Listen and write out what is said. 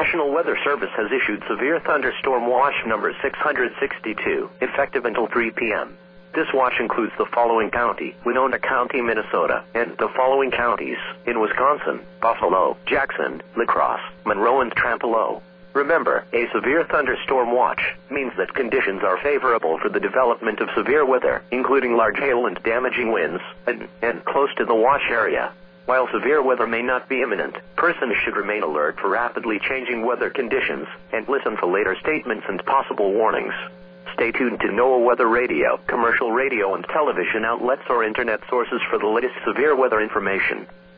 National Weather Service has issued severe thunderstorm watch number 662, effective until 3 p.m. This watch includes the following county: Winona County, Minnesota, and the following counties in Wisconsin: Buffalo, Jackson, La Crosse, Monroe, and Trempealeau. Remember, a severe thunderstorm watch means that conditions are favorable for the development of severe weather, including large hail and damaging winds, and close to the watch area. While severe weather may not be imminent, persons should remain alert for rapidly changing weather conditions and listen for later statements and possible warnings. Stay tuned to NOAA Weather Radio, commercial radio and television outlets or internet sources for the latest severe weather information.